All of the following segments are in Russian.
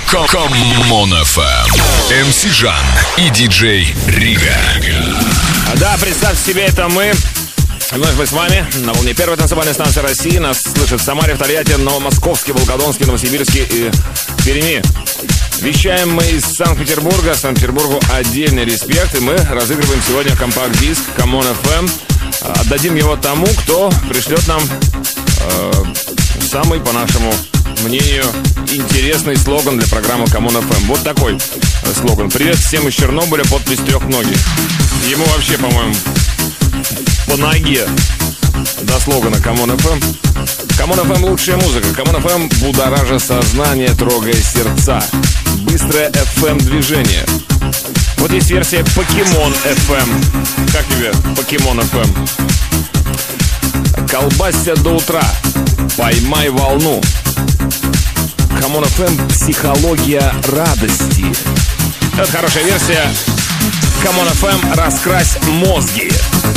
Common FM. MC Жан и диджей Рига. Да, представьте себе, это мы. Вновь мы с вами на волне первой танцевальной станции России. Нас слышат в Самаре, в Тольятти, Новомосковске, Волгодонске, Новосибирске и Перми. Вещаем мы из Санкт-Петербурга. Санкт-Петербургу отдельный респект. И мы разыгрываем сегодня компакт-диск Common FM. Отдадим его тому, кто пришлет нам самый, по нашему мнению, интересный слоган для программы Common FM. Вот такой слоган. Привет всем из Чернобыля, подпись трехногих. Ему вообще, по-моему, по ноге до слогана Common FM. Common FM лучшая музыка. Common FM будоражит сознание, трогая сердца. Быстрое FM движение. Вот есть версия Покемон FM. Как тебе Покемон FM? Колбасься до утра. Поймай волну. Common FM психология радости. Это хорошая версия. Common FM раскрась мозги.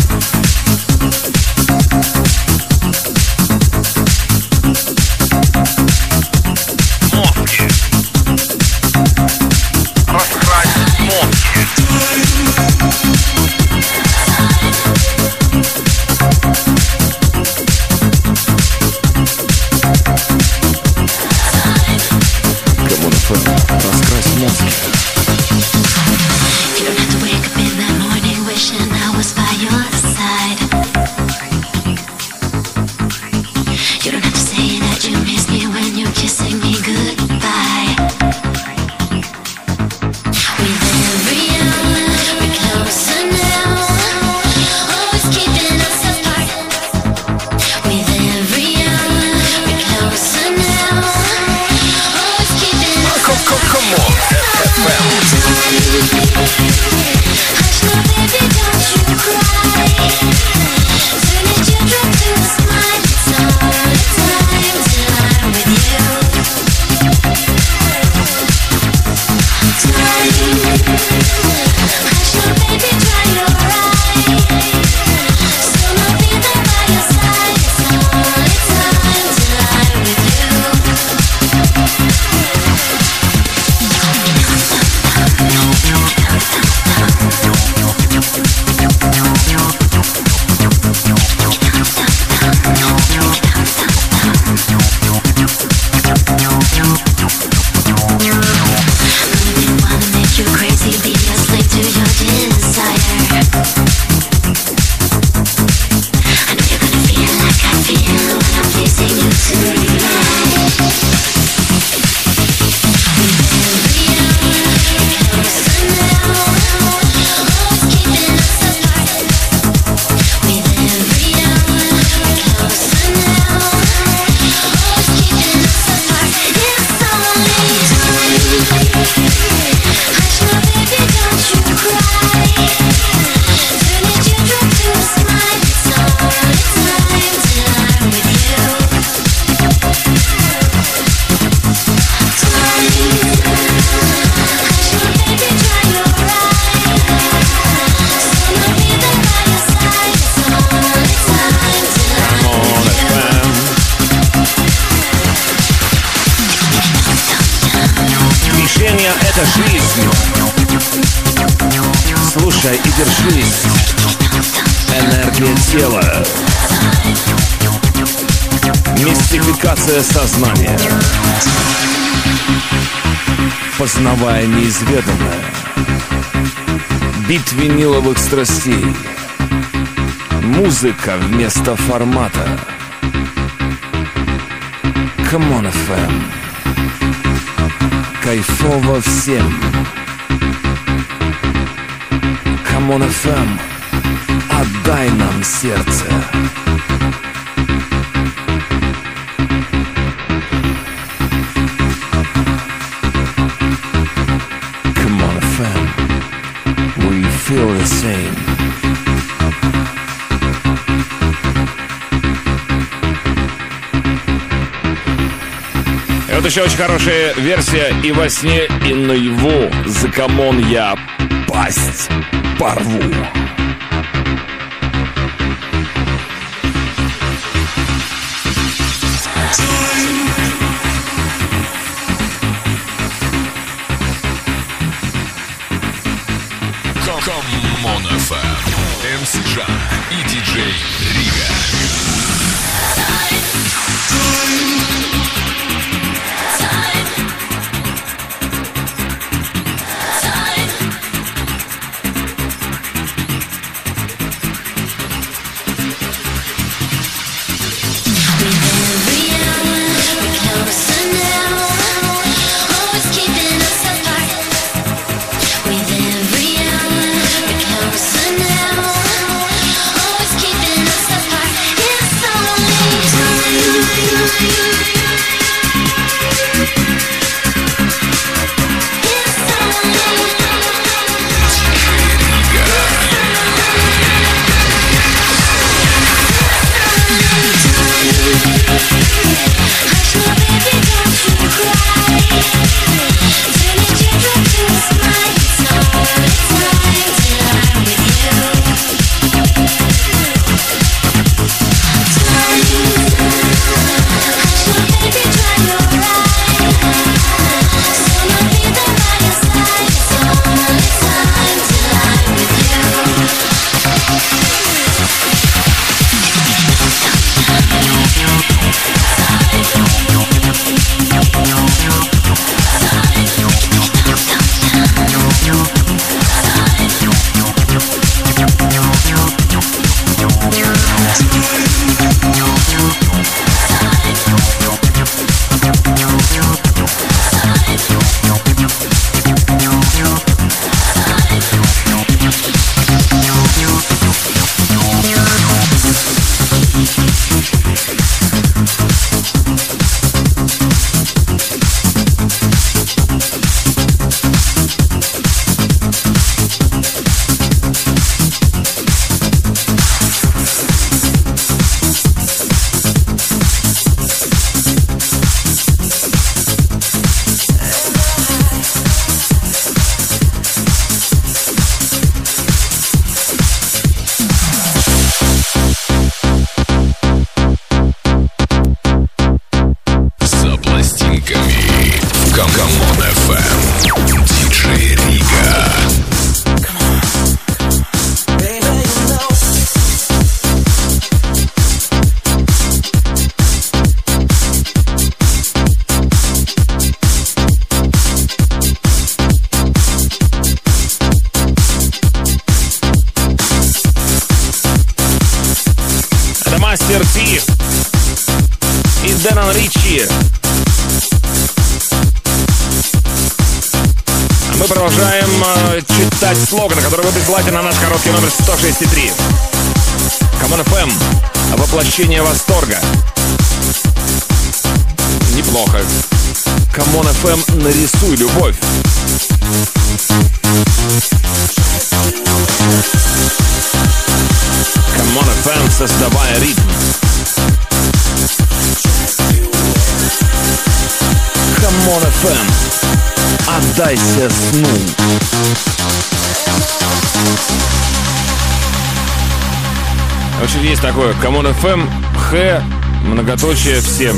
Мозги. Раскрась мозги. Common FM раскрась мозги. Это жизнь. Слушай и держись. Энергия тела. Мистификация сознания. Познавая неизведанное. Бит виниловых страстей. Музыка вместо формата. Common FM. Кайфово всем. Common FM. Отдай нам сердце. Common FM. We feel the same. Вот еще очень хорошая версия и во сне, и наяву. За Common я пасть порву. Камон FM. МС Жан и диджей Рига. Мастер Ти и Дэнон Ричи. А мы продолжаем читать слоган, который вы присылаете на наш короткий номер 106.3. Камон FM. Воплощение восторга. Неплохо. Камон FM. Нарисуй любовь. Камон FM, создавая ритм. Камон FM, отдайся сну. В общем, есть такое. Камон FM, Х, многоточие всем.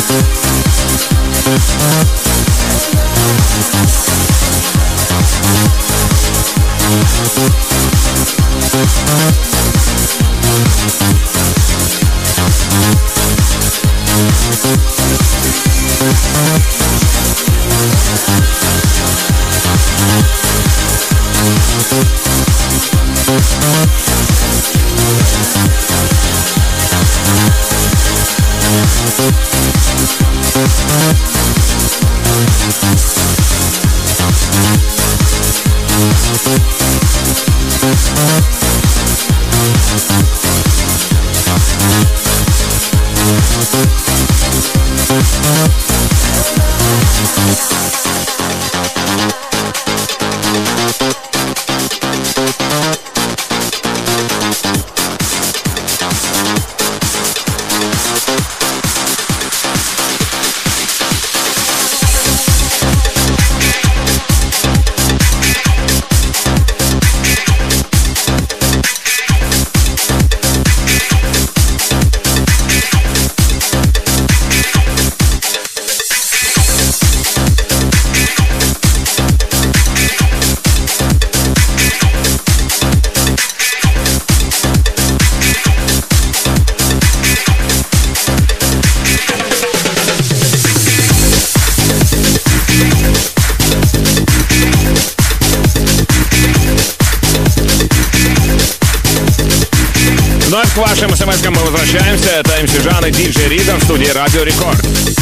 К вашим смс-кам мы возвращаемся. Это МС Жан и диджей Рига в студии Радио Рекорд.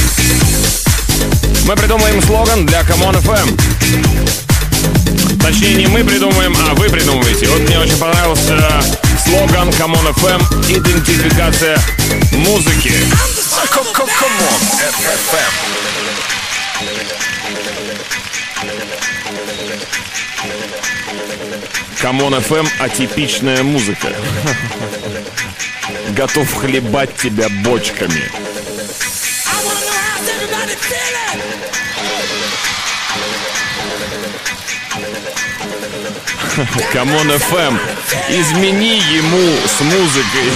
Мы придумаем слоган для Come On FM. Точнее, не мы придумаем, а вы придумываете. Вот мне очень понравился слоган Come On FM. Идентификация музыки. Come On FM. Come On FM — атипичная музыка. Готов хлебать тебя бочками. Come On FM. Измени ему с музыкой.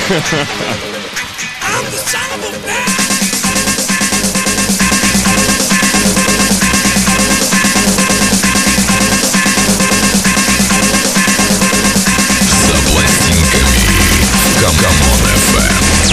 Come On FM.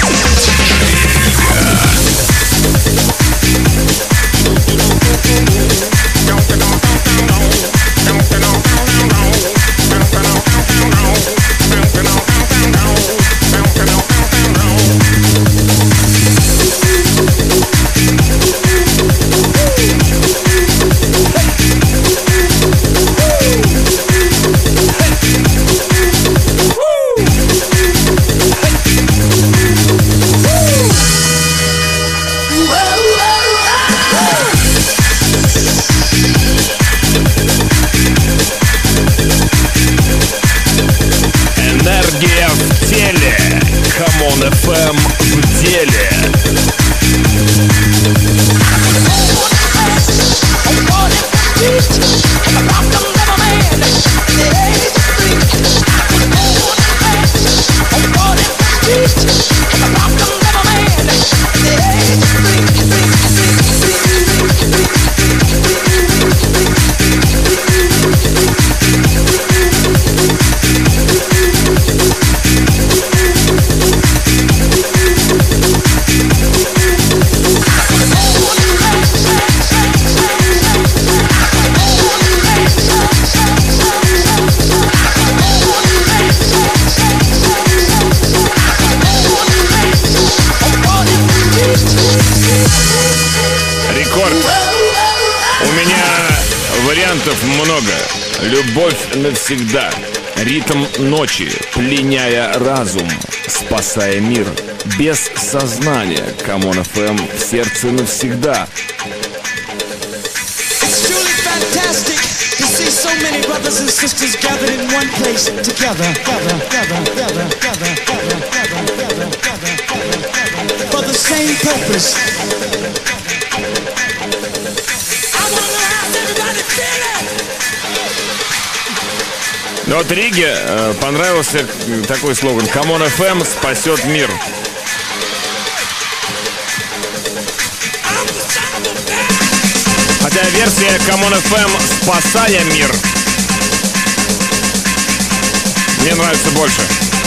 FM в деле. Много. Любовь навсегда. Ритм ночи, пленяя разум, спасая мир. Без сознания. Come On FM в сердце навсегда. It's truly fantastic to see so many brothers and sisters gathered in one place together. For the same purpose. Но вот Риге понравился такой слоган: Come On FM спасет мир. Хотя версия Common FM «Спасая мир» мне нравится больше.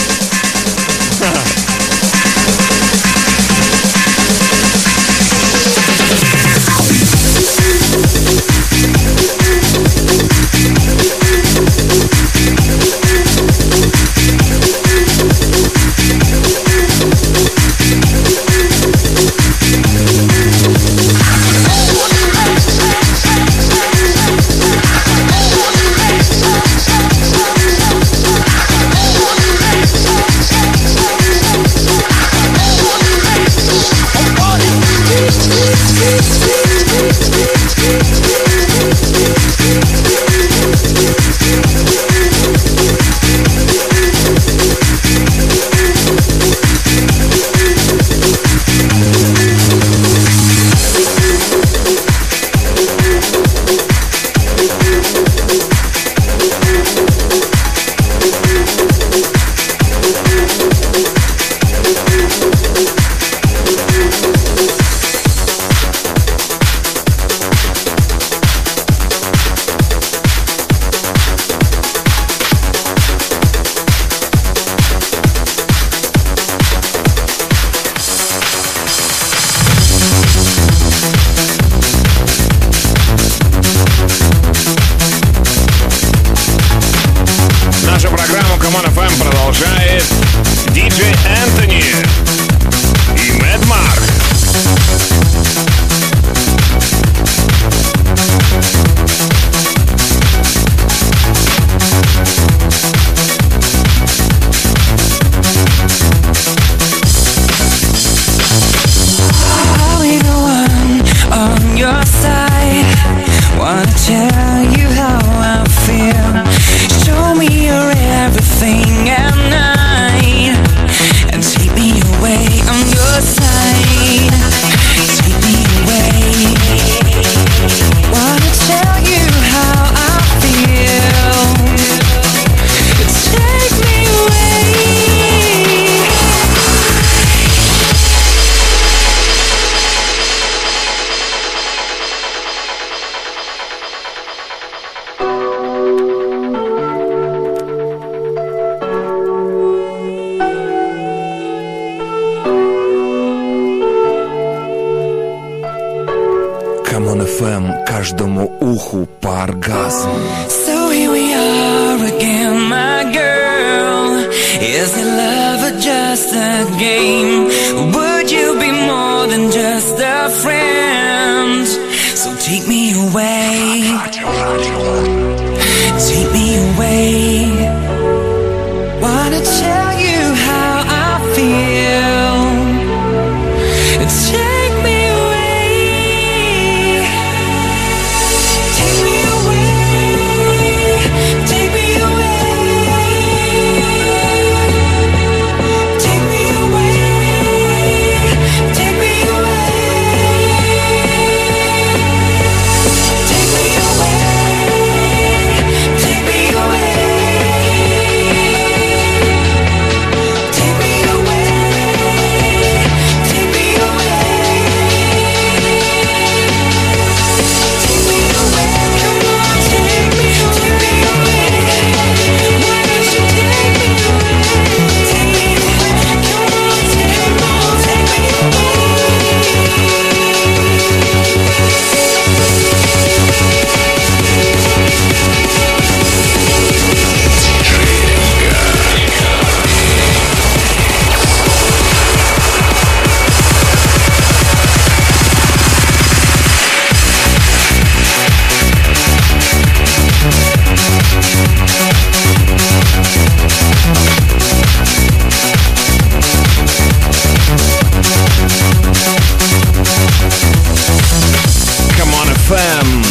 Продолжает диджей Энтони и Мэд Марк. I'll be the one on your side. Wanna tell you how I feel. Show me your everything at night and take me away on your side. Take me away. Wanna tell you how I feel. Take me away. Common FM, каждому уху по оргазму. So here we are again, my girl. Is it love or just a game? Would you be more than just a friend? So take me away. Take me away. Wanna tell you how I feel. Take me away. Take me away. Take me away. Take me away. Take me away. Take me away. Take me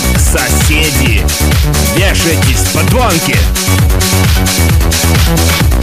Соседи, вешайтесь, подонки!